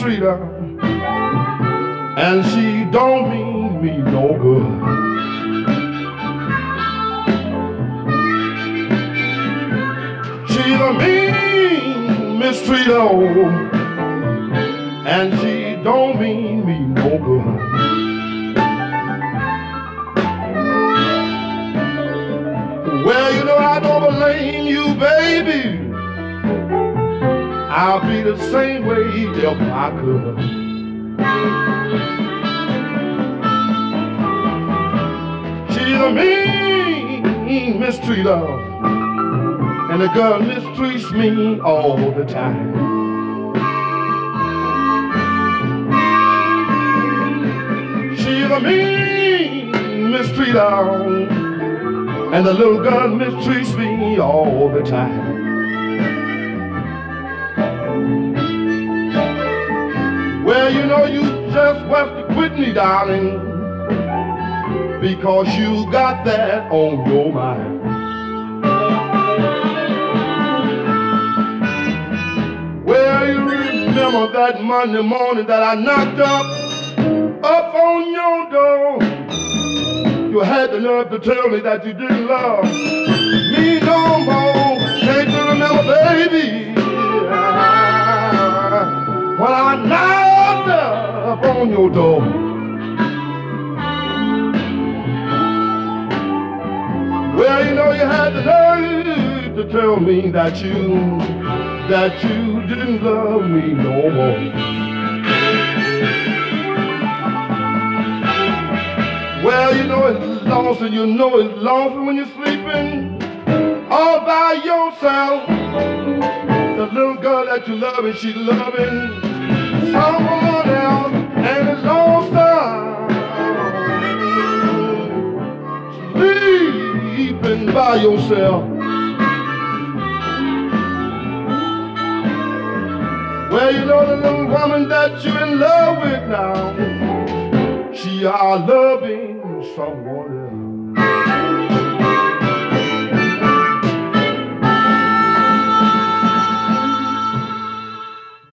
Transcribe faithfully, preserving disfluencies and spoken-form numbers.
mistreat her, and she don't mean me no good. She's a mean mistreater, and she don't mean me no good. Well, you know I don't blame you, baby. I'll be the same way if I could. She's a mean mistreater, and the girl mistreats me all the time. She's a mean mistreater, and the little girl mistreats me all the time. Well, you know you just have to quit me, darling, because you got that on your mind. Well, you remember that Monday morning that I knocked up, up on your door. You had the nerve to tell me that you didn't love me no more. Can't you remember, baby, when I knocked up on your door? Well, you know you had the nerve to tell me that you, that you didn't love me no more. Well, you know it's lonesome, you know it's lonesome when you're sleeping all by yourself. The little girl that you love, and she's loving someone else, and it's lonesome sleeping by yourself. Well, you know the little woman that you're in love with now, she are loving someone else.